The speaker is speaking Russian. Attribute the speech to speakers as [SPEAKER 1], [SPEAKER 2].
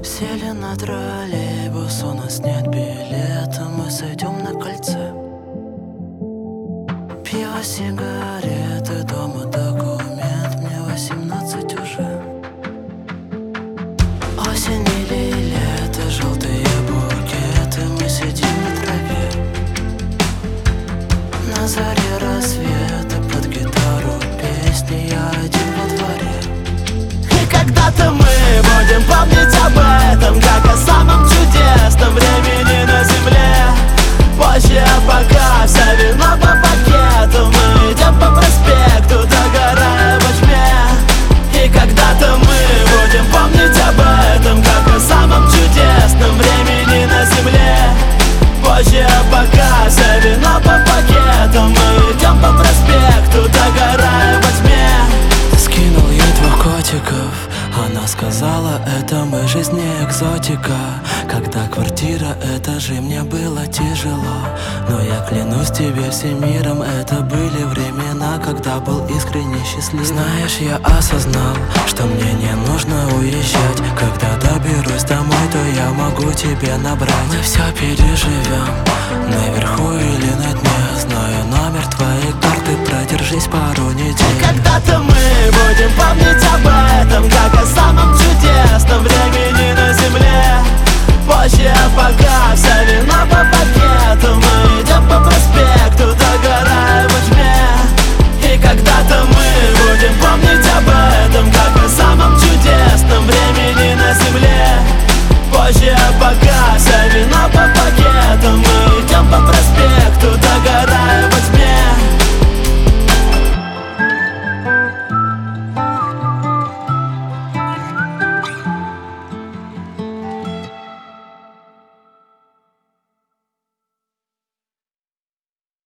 [SPEAKER 1] Сели на троллейбус, у нас нет билета, мы сойдем на кольце. Пиво, сигареты, дома документ, мне 18 уже. Осень или лето, желтые букеты, мы сидим на траве. На заре рассвета, под гитару песни, я один во дворе.
[SPEAKER 2] И когда-то мы будем помнить об этом, как о самом чудесном времени на земле. Позже, пока вся вина по пакету, мы идем по проспекту, догорая во тьме. И когда-то мы будем помнить об этом, как о самом чудесном времени на земле. Позже, пока вся вина по пакету, мы идем по проспекту, догорая во тьме.
[SPEAKER 1] Скинул ей 2 котиков, она сказала, это мы, жизнь не экзотика. Когда квартира, этажи, мне было тяжело. Но я клянусь тебе всем миром, это были времена, когда был искренне счастлив. Знаешь, я осознал, что мне не нужно уезжать. Когда доберусь домой, то я могу тебе набрать. Мы все переживем, наверху или на дне. Знаю номер твоей карты, продержись пару недель.
[SPEAKER 2] Когда-то мы будем помнить об этом, как о самом чудесном времени